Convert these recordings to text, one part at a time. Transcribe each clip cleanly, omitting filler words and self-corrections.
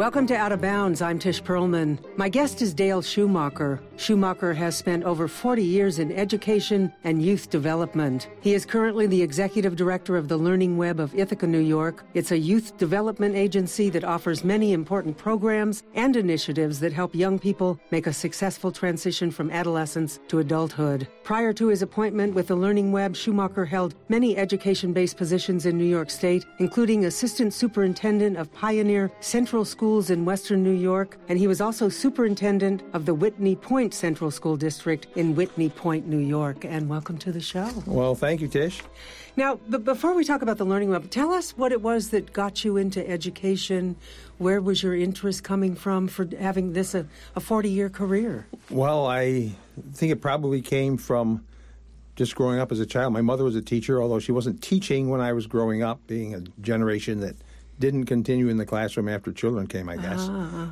Welcome to Out of Bounds. I'm Tish Perlman. My guest is Dale Schumacher. Schumacher has spent over 40 years in education and youth development. He is currently the executive director of the Learning Web of Ithaca, New York. It's a youth development agency that offers many important programs and initiatives that help young people make a successful transition from adolescence to adulthood. Prior to his appointment with the Learning Web, Schumacher held many education-based positions in New York State, including assistant superintendent of Pioneer Central Schools in Western New York, and he was also superintendent of the Whitney Point Central School District in Whitney Point, New York. And welcome to the show. Well, thank you, Tish. Now, before we talk about the Learning Web, tell us what it was that got you into education. Where was your interest coming from for having this a 40-year career? Well, I think it probably came from just growing up as a child. My mother was a teacher, although she wasn't teaching when I was growing up, being a generation that didn't continue in the classroom after children came, I guess.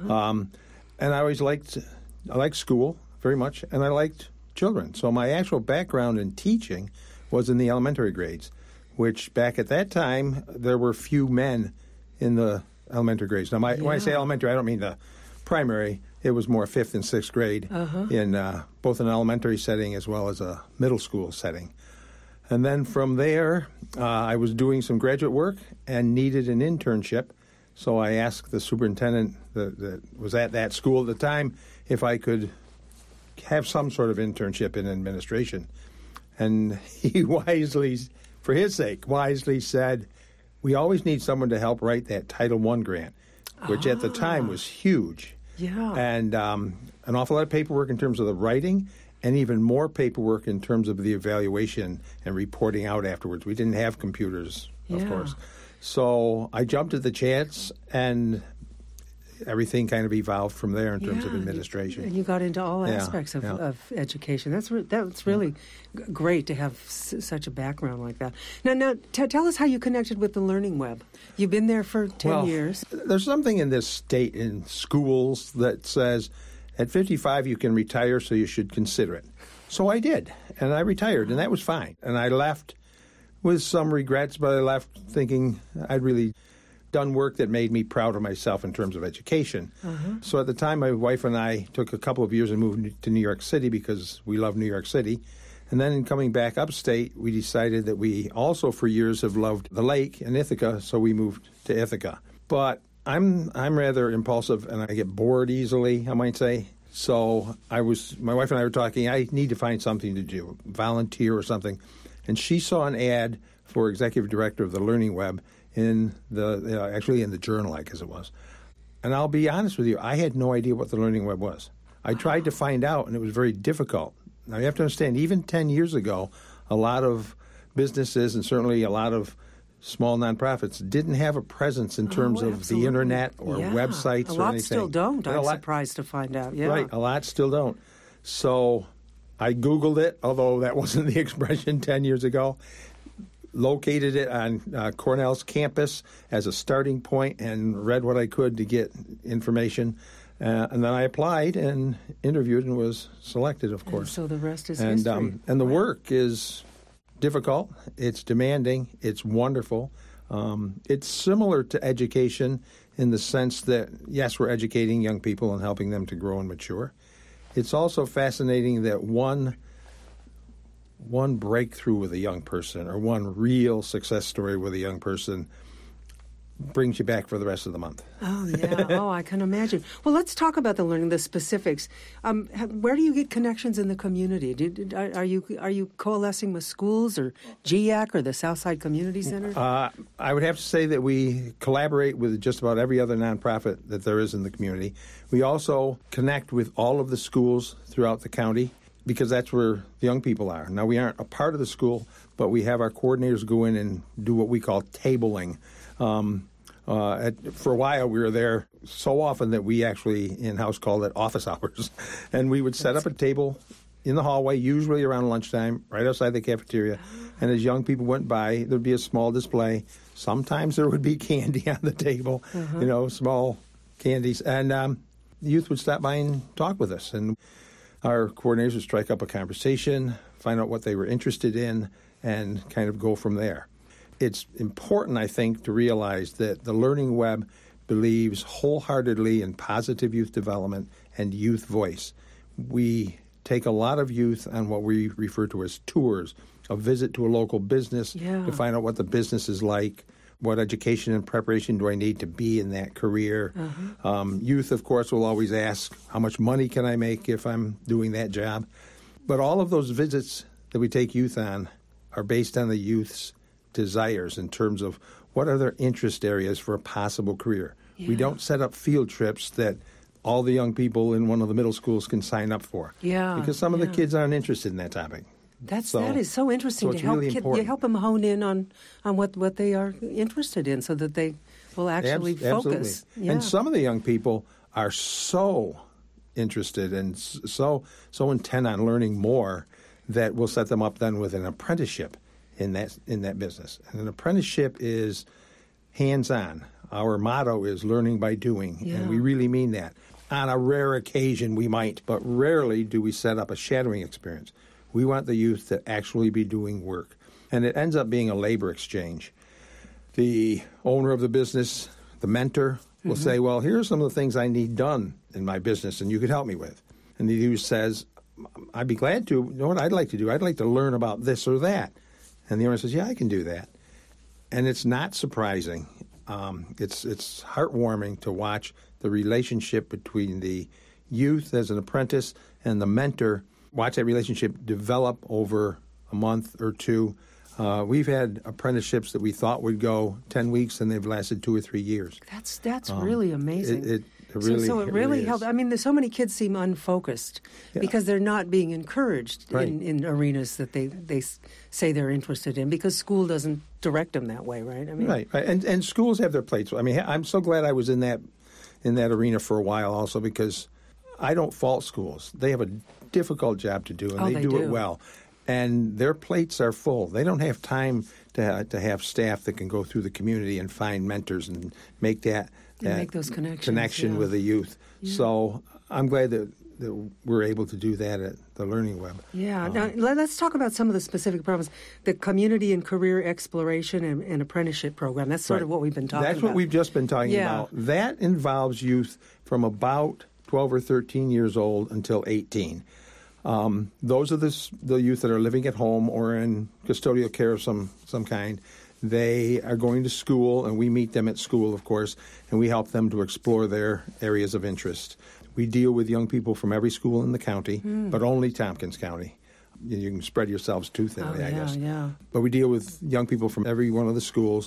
And I always liked school very much, and I liked children. So my actual background in teaching was in the elementary grades, which back at that time, there were few men in the elementary grades. Now, when I say elementary, I don't mean the primary. It was more 5th and 6th grade in both an elementary setting as well as a middle school setting. And then from there, I was doing some graduate work and needed an internship. So I asked the superintendent that was at that school at the time if I could have some sort of internship in administration. And he wisely, for his sake, wisely said, we always need someone to help write that Title I grant, which at the time was huge. Yeah. And an awful lot of paperwork in terms of the writing, and even more paperwork in terms of the evaluation and reporting out afterwards. We didn't have computers, of course. So I jumped at the chance, and everything kind of evolved from there in terms of administration. And you got into all aspects of education. That's really great to have such a background like that. Now tell us how you connected with the Learning Web. You've been there for 10 years. There's something in this state in schools that says at 55 you can retire, so you should consider it. So I did, and I retired, and that was fine. And I left with some regrets, but I left thinking I'd really done work that made me proud of myself in terms of education. So at the time, my wife and I took a couple of years and moved to New York City because we love New York City. And then in coming back upstate, we decided that we also for years have loved the lake in Ithaca, so we moved to Ithaca. But I'm rather impulsive, and I get bored easily, I might say. So my wife and I were talking, I need to find something to do, volunteer or something. And she saw an ad for executive director of the Learning Web in actually in the Journal, I guess it was. And I'll be honest with you, I had no idea what the Learning Web was. I tried to find out, and it was very difficult. Now, you have to understand, even 10 years ago, a lot of businesses and certainly a lot of small nonprofits didn't have a presence in terms of the Internet or websites or anything. A lot still don't. I'm surprised to find out. Yeah. Right, a lot still don't. So I Googled it, although that wasn't the expression 10 years ago, located it on Cornell's campus as a starting point and read what I could to get information. And then I applied and interviewed and was selected, of course. And so the rest is history. And the work is difficult. It's demanding. It's wonderful. It's similar to education in the sense that, yes, we're educating young people and helping them to grow and mature. It's also fascinating that one breakthrough with a young person or one real success story with a young person brings you back for the rest of the month. Oh, yeah. Oh, I can imagine. Well, let's talk about the learning, the specifics. Where do you get connections in the community? Are you coalescing with schools or GIAC or the Southside Community Center? I would have to say that we collaborate with just about every other nonprofit that there is in the community. We also connect with all of the schools throughout the county, because that's where the young people are. Now, we aren't a part of the school, but we have our coordinators go in and do what we call tabling. For a while, we were there so often that we actually in-house called it office hours. And we would set up a table in the hallway, usually around lunchtime, right outside the cafeteria. And as young people went by, there would be a small display. Sometimes there would be candy on the table, small candies. And the youth would stop by and talk with us. And our coordinators would strike up a conversation, find out what they were interested in, and kind of go from there. It's important, I think, to realize that the Learning Web believes wholeheartedly in positive youth development and youth voice. We take a lot of youth on what we refer to as tours, a visit to a local business to find out what the business is like, what education and preparation do I need to be in that career. Youth, of course, will always ask, how much money can I make if I'm doing that job? But all of those visits that we take youth on are based on the youth's desires in terms of what are their interest areas for a possible career. We don't set up field trips that all the young people in one of the middle schools can sign up for. Because some of the kids aren't interested in that topic. That is so interesting to help you help them hone in on what they are interested in so that they will actually focus. And some of the young people are so interested and so intent on learning more that we'll set them up then with an apprenticeship in that business. And an apprenticeship is hands-on. Our motto is learning by doing, and we really mean that. On a rare occasion we might, but rarely do we set up a shadowing experience. We want the youth to actually be doing work. And it ends up being a labor exchange. The owner of the business, the mentor, will say, well, here are some of the things I need done in my business and you could help me with. And the youth says, I'd be glad to. You know what I'd like to do? I'd like to learn about this or that. And the owner says, yeah, I can do that. And it's not surprising. It's heartwarming to watch the relationship between the youth as an apprentice and the mentor, watch that relationship develop over a month or two. We've had apprenticeships that we thought would go 10 weeks, and they've lasted 2 or 3 years. That's really amazing. It really helps. I mean, there's so many kids seem unfocused because they're not being encouraged in arenas that they say they're interested in because school doesn't direct them that way, right? I mean, right. And schools have their plates. I mean, I'm so glad I was in that arena for a while also because I don't fault schools. They have a difficult job to do, and they do it well. And their plates are full. They don't have time to have staff that can go through the community and find mentors and make those connection with the youth. So I'm glad that we're able to do that at the Learning Web. Yeah. Now, let's talk about some of the specific programs. The Community and Career Exploration and Apprenticeship Program. That's sort of what we've been talking about. That's what we've just been talking about. That involves youth from about 12 or 13 years old until 18. Those are the youth that are living at home or in custodial care of some kind. They are going to school, and we meet them at school, of course, and we help them to explore their areas of interest. We deal with young people from every school in the county, but only Tompkins County. You can spread yourselves too thinly, I guess. But we deal with young people from every one of the schools,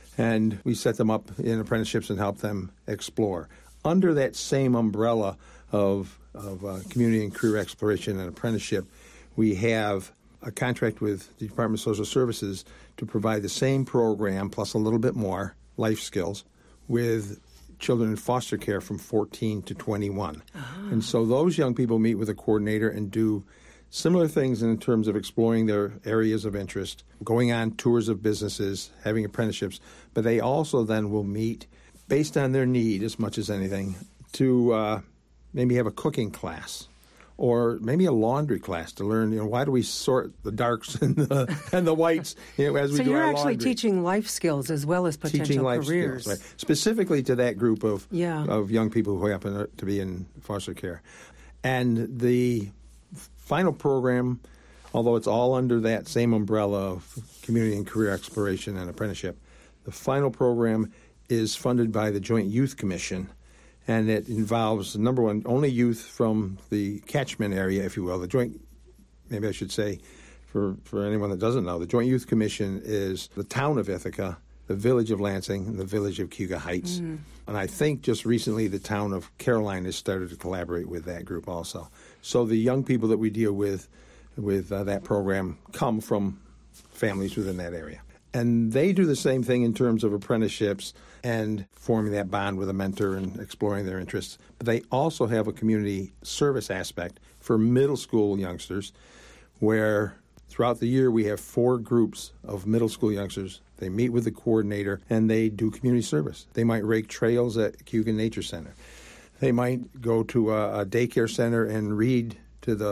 and we set them up in apprenticeships and help them explore. Under that same umbrella of community and career exploration and apprenticeship, we have a contract with the Department of Social Services to provide the same program plus a little bit more, life skills, with children in foster care from 14 to 21. And so those young people meet with a coordinator and do similar things in terms of exploring their areas of interest, going on tours of businesses, having apprenticeships, but they also then will meet based on their need as much as anything to maybe have a cooking class or maybe a laundry class to learn, why do we sort the darks and the whites as we do our laundry. So you're actually teaching life skills as well as potential careers. Skills, right? Specifically to that group of young people who happen to be in foster care. And the final program, although it's all under that same umbrella of community and career exploration and apprenticeship, the final program is funded by the Joint Youth Commission. And it involves, number one, only youth from the catchment area, if you will. The Joint, maybe I should say, for anyone that doesn't know, the Joint Youth Commission is the town of Ithaca, the village of Lansing, and the village of Cayuga Heights. And I think just recently the town of Caroline has started to collaborate with that group also. So the young people that we deal with that program come from families within that area. And they do the same thing in terms of apprenticeships and forming that bond with a mentor and exploring their interests. But they also have a community service aspect for middle school youngsters where throughout the year we have 4 groups of middle school youngsters. They meet with the coordinator and they do community service. They might rake trails at Cayuga Nature Center. They might go to a daycare center and read to the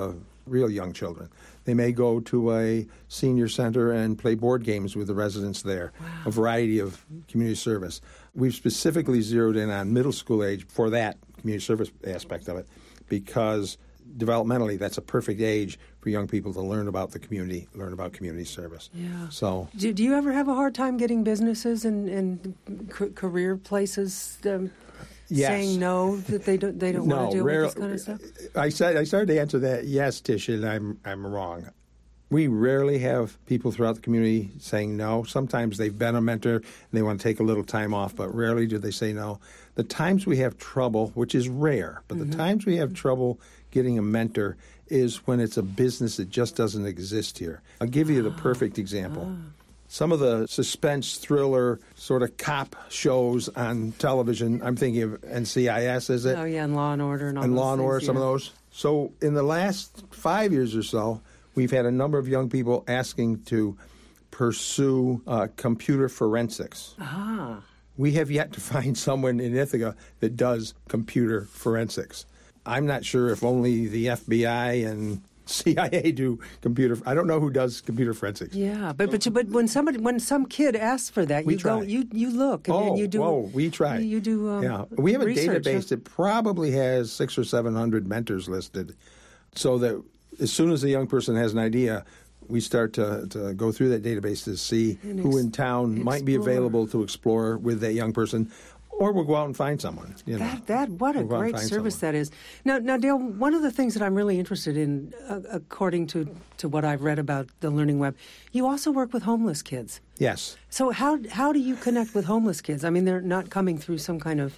real young children. They may go to a senior center and play board games with the residents there, a variety of community service. We've specifically zeroed in on middle school age for that community service aspect of it because developmentally that's a perfect age for young people to learn about the community, learn about community service. Yeah. So, do you ever have a hard time getting businesses and career places yes. saying no, that they don't want to deal with this kind of stuff? I started to answer that yes, Tish, and I'm wrong. We rarely have people throughout the community saying no. Sometimes they've been a mentor and they want to take a little time off, but rarely do they say no. The times we have trouble, which is rare, but the times we have trouble getting a mentor is when it's a business that just doesn't exist here. I'll give you the perfect example. Some of the suspense thriller sort of cop shows on television, I'm thinking of NCIS, is it? Oh, yeah, and Law and Order and all those And Law and Order, things, some of those. So in the last 5 years or so, we've had a number of young people asking to pursue computer forensics. Ah. We have yet to find someone in Ithaca that does computer forensics. I'm not sure if only the FBI and CIA do computer. I don't know who does computer forensics. Yeah, but when some kid asks for that, you go, you look and you do. We try. You do. Yeah, we have a research, database that probably has 600 or 700 mentors listed, so that as soon as a young person has an idea, we start to go through that database to see who in town might be available to explore with that young person. Or we'll go out and find someone. What a great service that is. Now, Dale, one of the things that I'm really interested in, according to what I've read about the Learning Web, you also work with homeless kids. Yes. So how do you connect with homeless kids? I mean, they're not coming through some kind of,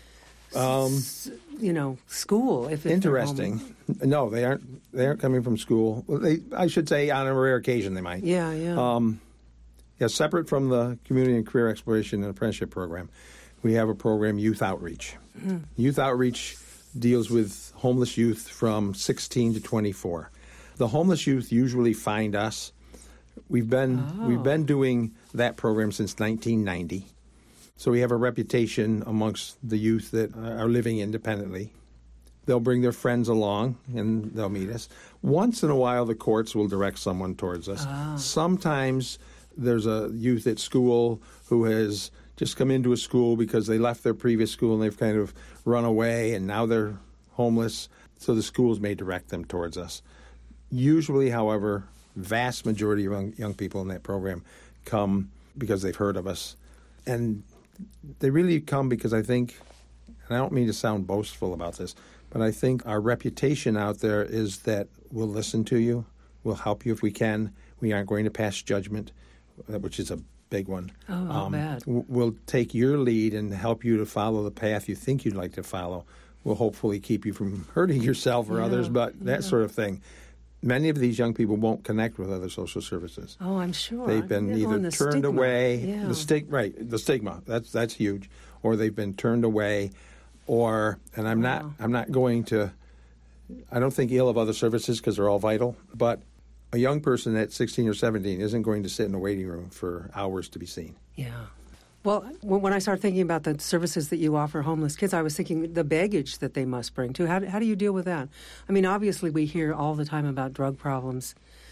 school. If interesting. No, they aren't coming from school. Well, I should say, on a rare occasion, they might. Yeah. Separate from the Community and Career Exploration and Apprenticeship Program, we have a program, Youth Outreach. Youth Outreach deals with homeless youth from 16 to 24. The homeless youth usually find us. We've been doing that program since 1990. So we have a reputation amongst the youth that are living independently. They'll bring their friends along and they'll meet us. Once in a while, the courts will direct someone towards us. Sometimes there's a youth at school who has just come into a school because they left their previous school and they've kind of run away and now they're homeless. So the schools may direct them towards us. Usually, however, vast majority of young people in that program come because they've heard of us. And they really come because I think, and I don't mean to sound boastful about this, but I think our reputation out there is that we'll listen to you, we'll help you if we can, we aren't going to pass judgment, which is a big one. Oh, bad. We'll take your lead and help you to follow the path you think you'd like to follow. We'll hopefully keep you from hurting yourself or others, but that sort of thing. Many of these young people won't connect with other social services. Oh, I'm sure. They've been either turned away. Yeah. The stigma. That's huge. Or they've been turned away, and I'm not going to. I don't think ill of other services because they're all vital, but a young person at 16 or 17 isn't going to sit in a waiting room for hours to be seen. Yeah. Well, when I started thinking about the services that you offer homeless kids, I was thinking the baggage that they must bring, too. How do you deal with that? I mean, obviously, we hear all the time about drug problems,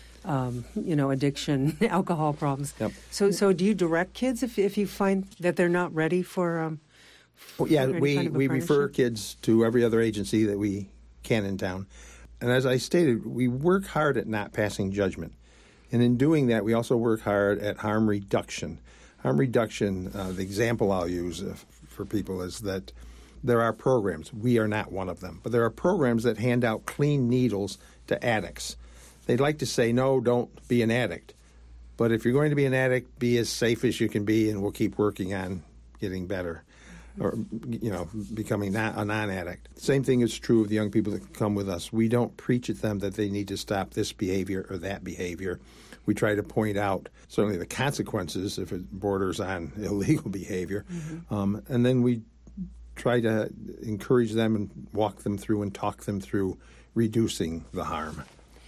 addiction, alcohol problems. Yep. So do you direct kids if you find that they're not ready for we refer kids to every other agency that we can in town. And as I stated, we work hard at not passing judgment. And in doing that, we also work hard at harm reduction. Harm reduction, the example I'll use for people is that there are programs. We are not one of them. But there are programs that hand out clean needles to addicts. They'd like to say, no, don't be an addict. But if you're going to be an addict, be as safe as you can be, and we'll keep working on getting better or, becoming a non-addict. Same thing is true of the young people that come with us. We don't preach at them that they need to stop this behavior or that behavior. We try to point out certainly the consequences if it borders on illegal behavior. And then we try to encourage them and walk them through and talk them through reducing the harm.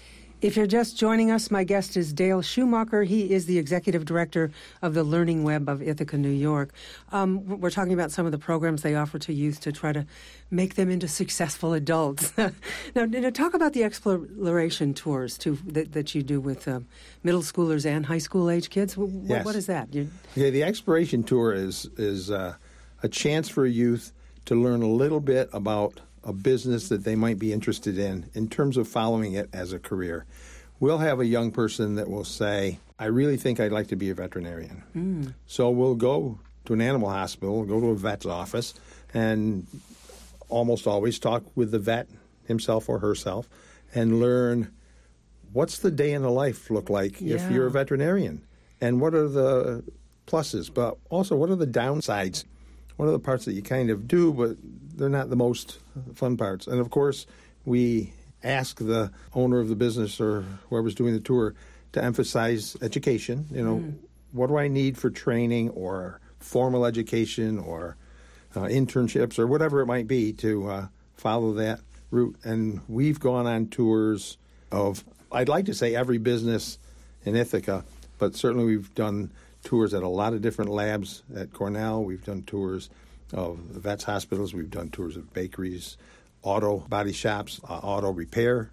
If you're just joining us, my guest is Dale Schumacher. He is the executive director of the Learning Web of Ithaca, New York. We're talking about some of the programs they offer to youth to try to make them into successful adults. Now, talk about the exploration tours that you do with middle schoolers and high school age kids. Yes. What is that? The exploration tour is a chance for youth to learn a little bit about a business that they might be interested in terms of following it as a career. We'll have a young person that will say, I really think I'd like to be a veterinarian. So we'll go to an animal hospital, go to a vet's office, and almost always talk with the vet himself or herself and learn what's the day in the life look like if you're a veterinarian, and what are the pluses, but also what are the downsides. What are the parts that you kind of do, but they're not the most fun parts? And, of course, we ask the owner of the business or whoever's doing the tour to emphasize education. What do I need for training or formal education or internships or whatever it might be to follow that route? And we've gone on tours of, I'd like to say every business in Ithaca, but certainly we've done tours at a lot of different labs at Cornell. We've done tours of the vets' hospitals. We've done tours of bakeries, auto body shops, auto repair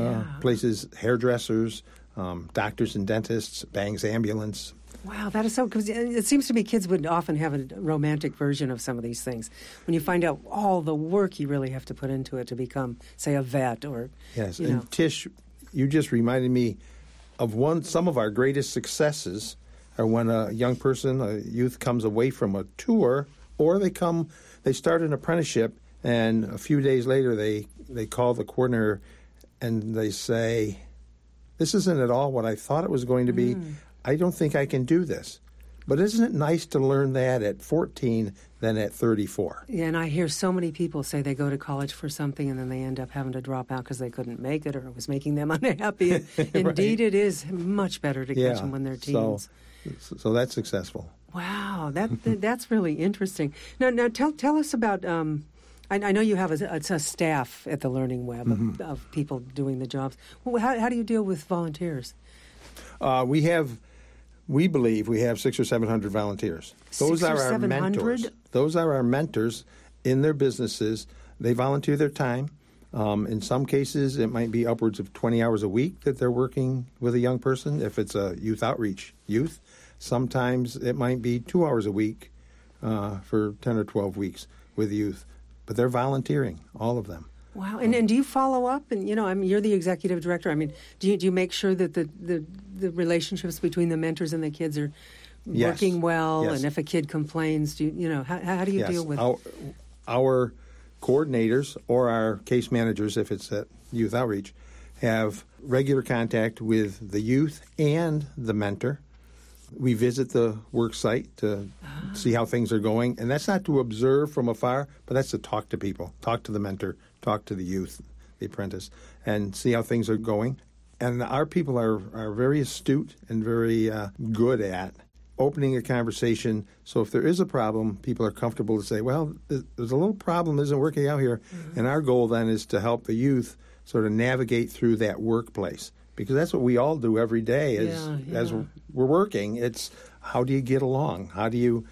places, hairdressers, doctors and dentists, Bang's Ambulance. Wow, that is so, because it seems to me kids would often have a romantic version of some of these things. When you find out all the work you really have to put into it to become, say, a vet or, Yes, and Tish, you just reminded me of some of our greatest successes or when a young person, a youth, comes away from a tour, or they start an apprenticeship, and a few days later they call the coordinator and they say, this isn't at all what I thought it was going to be. I don't think I can do this. But isn't it nice to learn that at 14 than at 34? Yeah, and I hear so many people say they go to college for something and then they end up having to drop out because they couldn't make it or it was making them unhappy. Indeed, It is much better to catch them when they're teens. So that's successful. Wow, that's really interesting. Now tell us about. I know you have a staff at the Learning Web of people doing the jobs. Well, how do you deal with volunteers? We believe we have 600 or 700 volunteers. Those are our mentors. Those are our mentors in their businesses. They volunteer their time. In some cases, it might be upwards of 20 hours a week that they're working with a young person. If it's a youth outreach youth, sometimes it might be 2 hours a week for 10 or 12 weeks with youth. But they're volunteering, all of them. Wow. And do you follow up? And, you're the executive director. I mean, do you make sure that the relationships between the mentors and the kids are working well? Yes. And if a kid complains, how do you deal with it? Our coordinators or our case managers, if it's at youth outreach, have regular contact with the youth and the mentor. We visit the work site to see how things are going. And that's not to observe from afar, but that's to talk to people, talk to the mentor, talk to the youth, the apprentice, and see how things are going. And our people are very astute and very good at opening a conversation. So if there is a problem, people are comfortable to say, well, there's a little problem, isn't working out here. And our goal then is to help the youth sort of navigate through that workplace. Because that's what we all do every day as we're working. It's how do you get along? How do you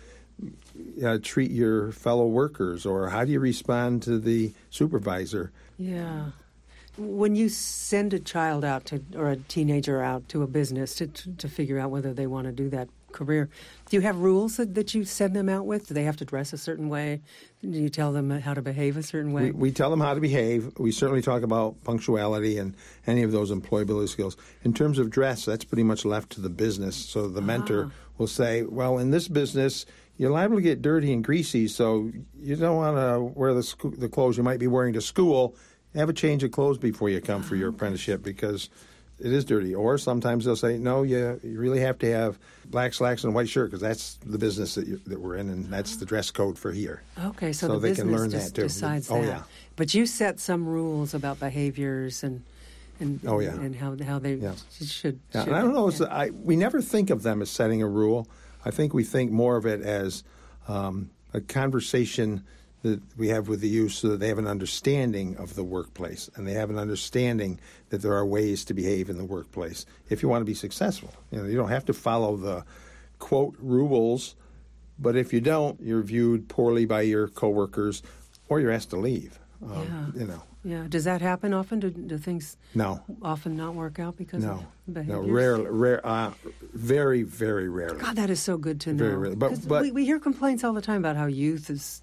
treat your fellow workers? Or how do you respond to the supervisor? Yeah. When you send a child out or a teenager out to a business to figure out whether they want to do that career, do you have rules that you send them out with? Do they have to dress a certain way? Do you tell them how to behave a certain way? We tell them how to behave. We certainly talk about punctuality and any of those employability skills. In terms of dress, that's pretty much left to the business. So the mentor will say, well, in this business, you're liable to get dirty and greasy, so you don't want to wear the clothes you might be wearing to school. Have a change of clothes before you come for your apprenticeship because it is dirty. Or sometimes they'll say, no, you really have to have black slacks and a white shirt because that's the business that we're in, and that's the dress code for here. Okay, so the they business can learn just that too. decides Oh, that. yeah. But you set some rules about behaviors and how they should. Yeah, and I don't know. We never think of them as setting a rule. I think we think more of it as a conversation that we have with the youth so that they have an understanding of the workplace and they have an understanding that there are ways to behave in the workplace if you want to be successful. You don't have to follow the, quote, rules, but if you don't, you're viewed poorly by your coworkers or you're asked to leave. Yeah. Does that happen often? Do things often not work out because of behaviors? No, very, very rarely. God, that is so good to know. Very rarely. But we hear complaints all the time about how youth is,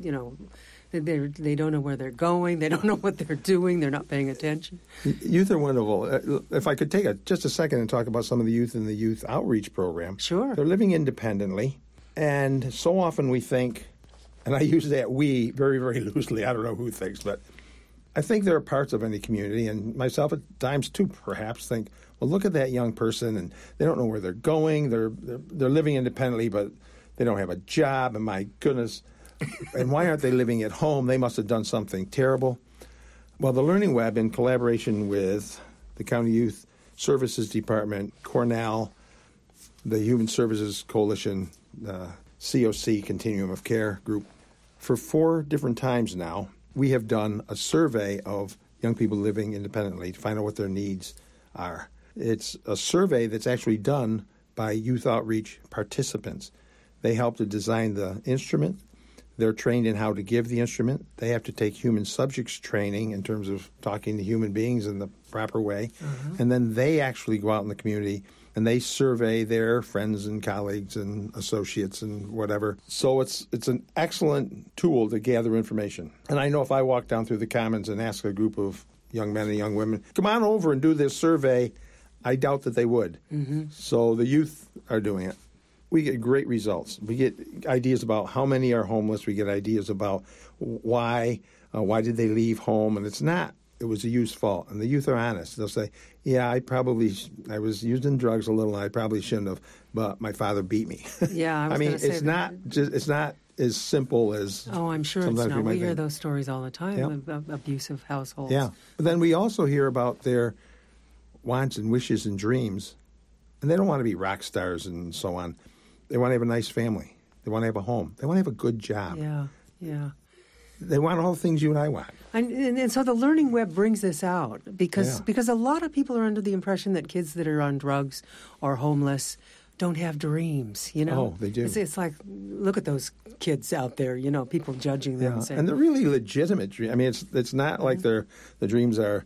they don't know where they're going. They don't know what they're doing. They're not paying attention. Youth are wonderful. If I could take just a second and talk about some of the youth in the youth outreach program. Sure. They're living independently, and so often we think, and I use that we very, very loosely. I don't know who thinks, but I think there are parts of any community, and myself at times too, perhaps, think, well, look at that young person, and they don't know where they're going. They're living independently, but they don't have a job, and my goodness, and why aren't they living at home? They must have done something terrible. Well, the Learning Web, in collaboration with the County Youth Services Department, Cornell, the Human Services Coalition, the COC, Continuum of Care group, for 4 different times now, we have done a survey of young people living independently to find out what their needs are. It's a survey that's actually done by youth outreach participants. They help to design the instrument. They're trained in how to give the instrument. They have to take human subjects training in terms of talking to human beings in the proper way. And then they actually go out in the community and they survey their friends and colleagues and associates and whatever. So it's an excellent tool to gather information. And I know if I walk down through the Commons and ask a group of young men and young women, come on over and do this survey, I doubt that they would. So the youth are doing it. We get great results. We get ideas about how many are homeless. We get ideas about why did they leave home. And it was the youth's fault. And the youth are honest. They'll say, yeah, I was using drugs a little, and I probably shouldn't have, but my father beat me. Yeah, it's not as simple as I'm sure it's not. We hear those stories all the time of abusive households. Yeah. But then we also hear about their wants and wishes and dreams. And they don't want to be rock stars and so on. They want to have a nice family. They want to have a home. They want to have a good job. Yeah. They want all the things you and I want. And so the Learning Web brings this out because a lot of people are under the impression that kids that are on drugs or homeless don't have dreams, Oh, they do. It's like, look at those kids out there, people judging them. And they're really legitimate dreams. I mean, it's not like the dreams are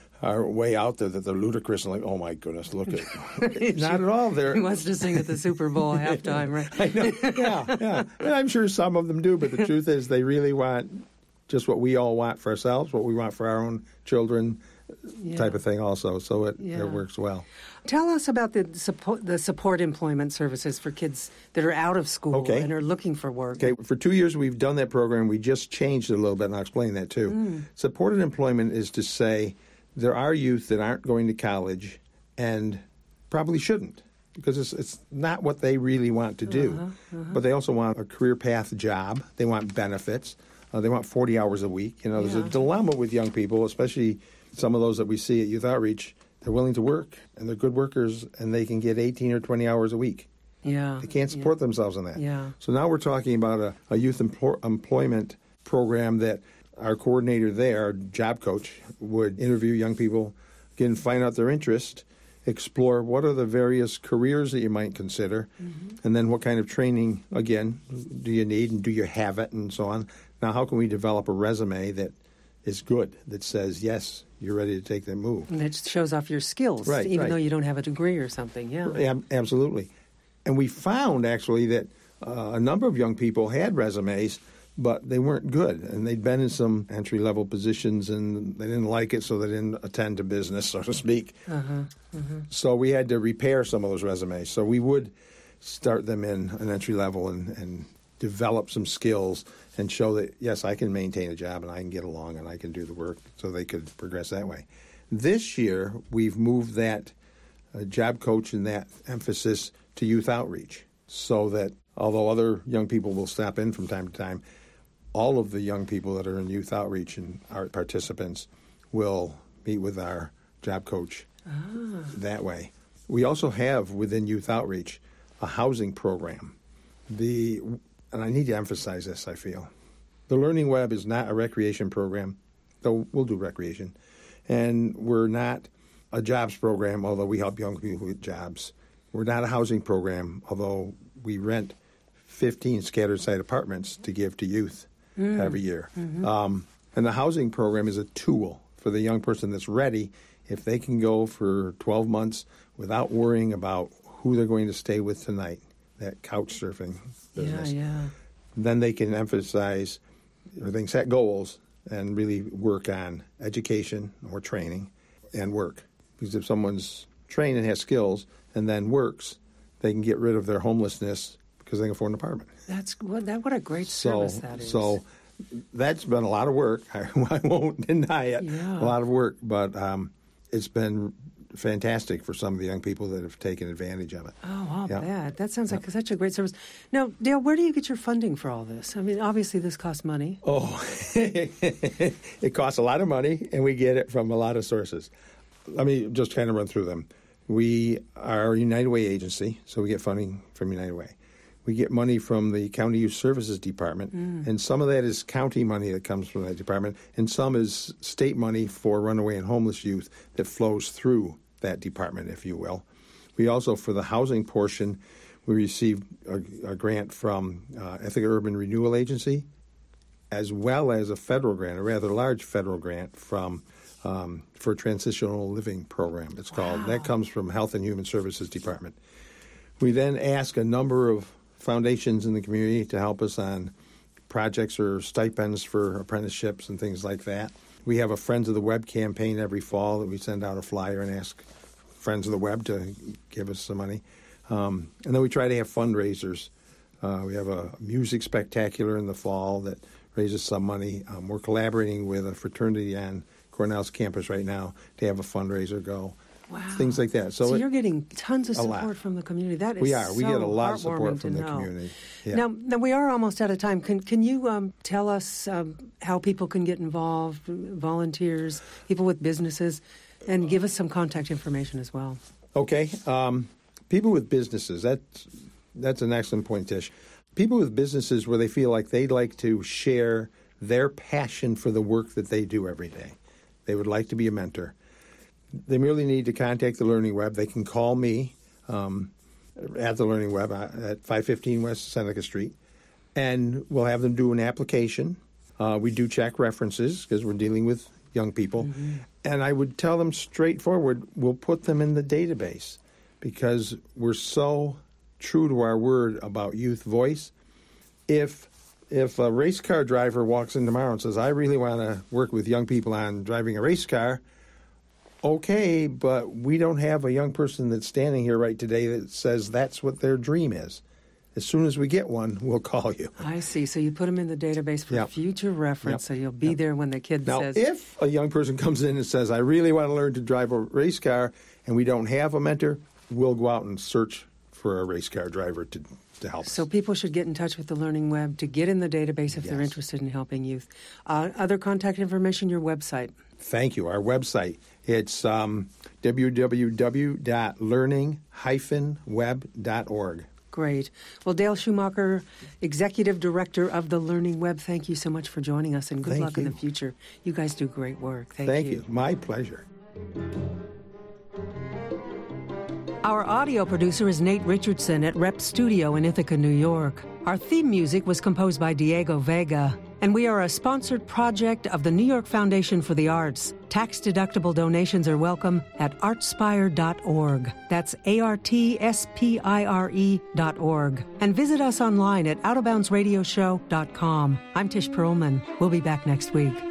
way out there that they're ludicrous and like, oh my goodness, look at not at all. He wants to sing at the Super Bowl halftime, right? I know. Yeah. And I'm sure some of them do, but the truth is they really want just what we all want for ourselves, what we want for our own children, type of thing also. So it works well. Tell us about the support employment services for kids that are out of school and are looking for work. Okay, for 2 years we've done that program. We just changed it a little bit, and I'll explain that too. Supported employment is to say there are youth that aren't going to college and probably shouldn't because it's not what they really want to do. But they also want a career path job. They want benefits. They want 40 hours a week. There's a dilemma with young people, especially some of those that we see at Youth Outreach. They're willing to work, and they're good workers, and they can get 18 or 20 hours a week. Yeah. They can't support themselves on that. Yeah. So now we're talking about a youth employment program that our coordinator there, our job coach, would interview young people, again, find out their interest, explore what are the various careers that you might consider, and then what kind of training, again, do you need and do you have it and so on. Now, how can we develop a resume that is good, that says, yes, you're ready to take that move? And it shows off your skills, even though you don't have a degree or something, Absolutely. And we found, actually, that a number of young people had resumes, but they weren't good, and they'd been in some entry-level positions, and they didn't like it, so they didn't attend to business, so to speak. So we had to repair some of those resumes. So we would start them in an entry level and develop some skills and show that, yes, I can maintain a job, and I can get along, and I can do the work, so they could progress that way. This year, we've moved that job coach and that emphasis to youth outreach, so that although other young people will stop in from time to time, all of the young people that are in youth outreach and our participants will meet with our job coach that way. We also have within youth outreach a housing program. And I need to emphasize this, I feel. The Learning Web is not a recreation program, though we'll do recreation. And we're not a jobs program, although we help young people with jobs. We're not a housing program, although we rent 15 scattered site apartments to give to youth every year. And the housing program is a tool for the young person that's ready. If they can go for 12 months without worrying about who they're going to stay with tonight, that couch surfing business, then they can emphasize, or they can set goals and really work on education or training and work. Because if someone's trained and has skills and then works, they can get rid of their homelessness because they can afford an apartment. What a great service that is. So that's been a lot of work. I won't deny it. A lot of work, but it's been fantastic for some of the young people that have taken advantage of it. Oh, I'll bet. That sounds like such a great service. Now, Dale, where do you get your funding for all this? I mean, obviously this costs money. Oh, it costs a lot of money, and we get it from a lot of sources. Let me just kind of run through them. We are a United Way agency, so we get funding from United Way. We get money from the County Youth Services Department, and some of that is county money that comes from that department, and some is state money for runaway and homeless youth that flows through that department, if you will. We also, for the housing portion, we received a grant from Ithaca Urban Renewal Agency, as well as a federal grant, a rather large federal grant from for a transitional living program, it's called. That comes from Health and Human Services Department. We then ask a number of foundations in the community to help us on projects or stipends for apprenticeships and things like that. We have a Friends of the Web campaign every fall that we send out a flyer and ask Friends of the Web to give us some money. And then we try to have fundraisers. We have a music spectacular in the fall that raises some money. We're collaborating with a fraternity on Cornell's campus right now to have a fundraiser go. Wow. Things like that. So you're getting tons of support from the community. That is We are. We so get a lot of support from the know. community. Yeah. Now, we are almost out of time. Can you tell us how people can get involved, volunteers, people with businesses, and give us some contact information as well? Okay. People with businesses, that's an excellent point, Tish. People with businesses where they feel like they'd like to share their passion for the work that they do every day. They would like to be a mentor. They merely need to contact the Learning Web. They can call me at the Learning Web at 515 West Seneca Street, and we'll have them do an application. We do check references because we're dealing with young people. And I would tell them straightforward, we'll put them in the database because we're so true to our word about youth voice. If a race car driver walks in tomorrow and says, I really want to work with young people on driving a race car, okay, but we don't have a young person that's standing here right today that says that's what their dream is. As soon as we get one, we'll call you. I see. So you put them in the database for future reference, so you'll be there when the kid says... Now, if a young person comes in and says, I really want to learn to drive a race car, and we don't have a mentor, we'll go out and search for a race car driver to help us. So people should get in touch with the Learning Web to get in the database if they're interested in helping youth. Other contact information, your website. Thank you. Our website, it's www.learning-web.org. Great. Well, Dale Schumacher, Executive Director of the Learning Web, thank you so much for joining us, and good luck in the future. You guys do great work. Thank you. My pleasure. Our audio producer is Nate Richardson at Rep Studio in Ithaca, New York. Our theme music was composed by Diego Vega, and we are a sponsored project of the New York Foundation for the Arts. Tax-deductible donations are welcome at artspire.org. That's ARTSPIRE.org. And visit us online at OutofBoundsRadioshow.com. I'm Tish Perlman. We'll be back next week.